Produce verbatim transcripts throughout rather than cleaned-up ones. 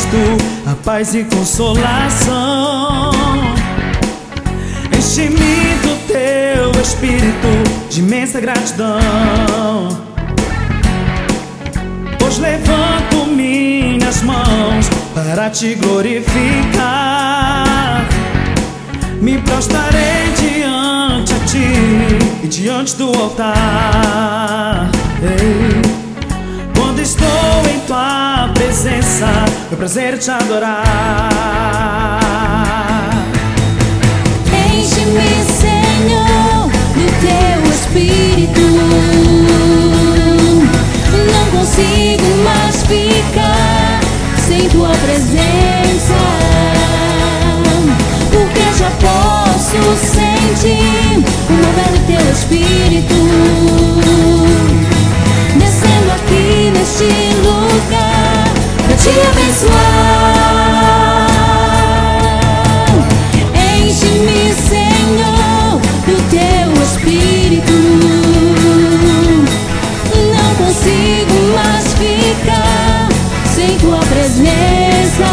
Cristo, a paz e consolação. Enche-me do teu Espírito, de imensa gratidão. Pois levanto minhas mãos para te glorificar. Me prostrarei diante a ti e diante do altar. Ei. Quando estou em tua presença, meu prazer é te adorar. Enche-me, Senhor, do teu Espírito. Não consigo mais ficar sem tua presença, porque já posso sentir o mover do teu Espírito descendo aqui neste lugar pra te abençoar. Enche-me, Senhor, do teu Espírito. Não consigo mais ficar sem tua presença,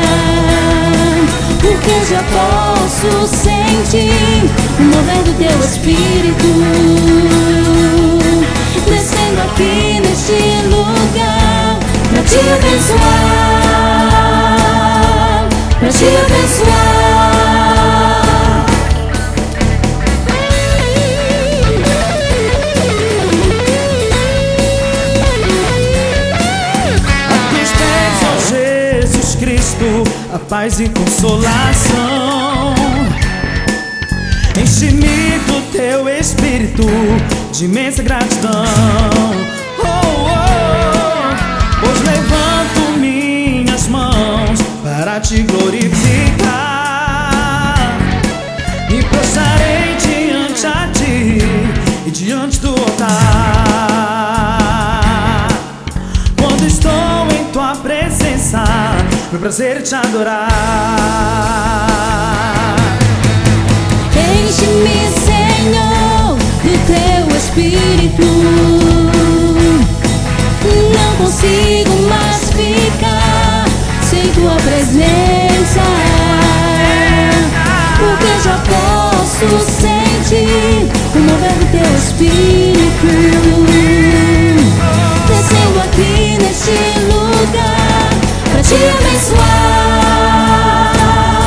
porque já posso sentir o mover do teu Espírito descendo aqui neste lugar pra te abençoar, pra te abençoar. A teus pés, ó Jesus Cristo, a paz e consolação. Enche-me do teu Espírito, de imensa gratidão. Oh, oh, pois levanto minhas mãos para te glorificar. Me prostrarei diante a ti e diante do altar. Quando estou em tua presença, meu prazer é te adorar. Enche-me, Senhor, do teu Espírito. Não consigo mais ficar sem tua presença, porque já posso sentir o mover do teu Espírito descendo aqui neste lugar pra te abençoar.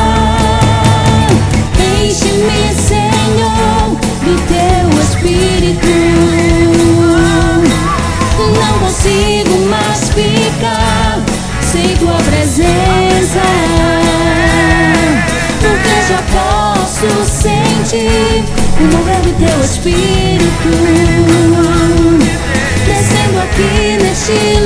Enche-me, Senhor, do teu Espírito. Não consigo mais ficar sem tua presença, porque já posso sentir o mover do teu Espírito descendo aqui neste